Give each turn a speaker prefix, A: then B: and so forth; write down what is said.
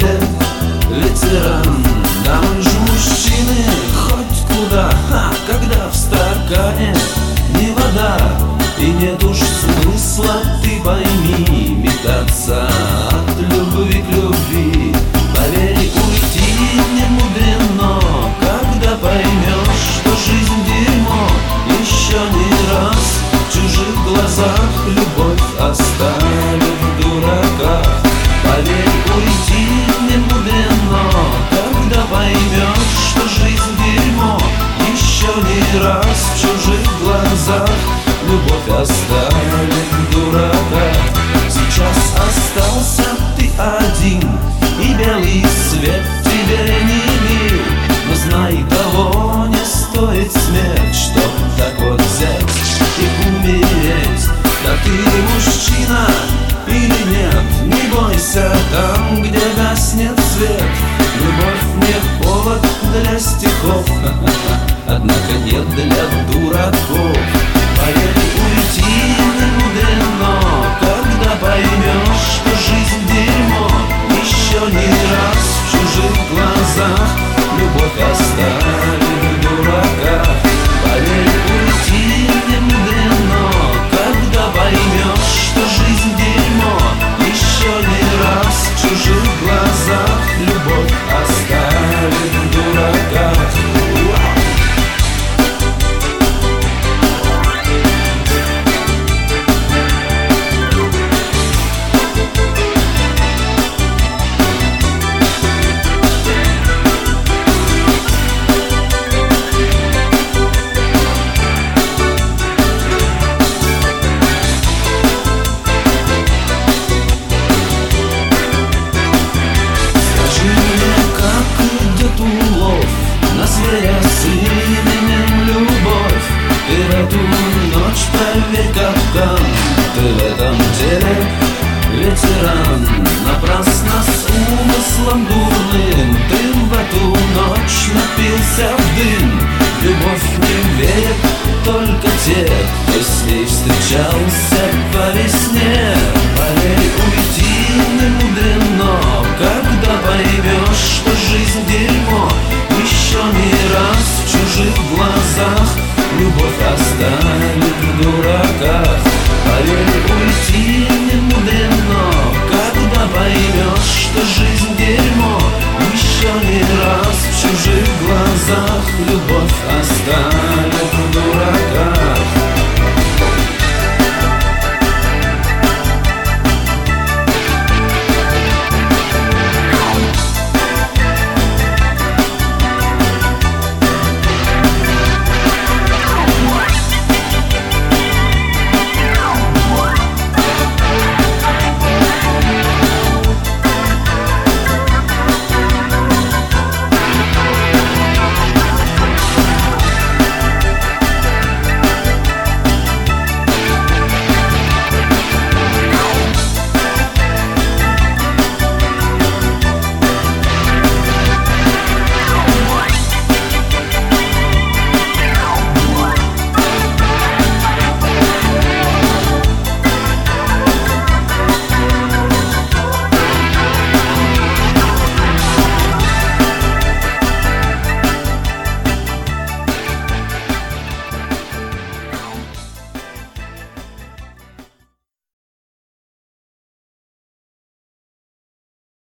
A: теле ветеран. Да мы ж мужчины хоть куда, когда в стакане не вода. И нет уж смысла, ты пойми, метаться от любви к любви. Поверь, уйти не мудрено, когда поймешь, что жизнь дерьмо. Еще не раз в чужих глазах любовь оставит дурака. Поверь, уйти не мудрено, когда поймешь, что жизнь дерьмо. Еще не раз в чужих глазах любовь оставит дурака. Сейчас остался ты один, и белый свет тебе не мил. Но знай, того не стоит смерть, чтоб так вот взять и умереть. Да ты мужчина или нет, не бойся там, где гаснет свет. Любовь не повод для стихов, однако нет для дураков. Поверь, уйти не мудрено, когда поймешь, что жизнь дерьмо. Еще не раз в чужих глазах любовь оставит дурака. Поверь, уйти не мудрено, когда поймешь, что жизнь дерьмо. Еще не раз в чужих глазах любовь оставит дурака. Зверя с именем любовь. Ты в эту ночь проверь капкан. Ты в этом деле ветеран. Напрасно с умыслом дурным ты в эту ночь напился в дым. Любовь не верят только те, кто с ней встречался по весне.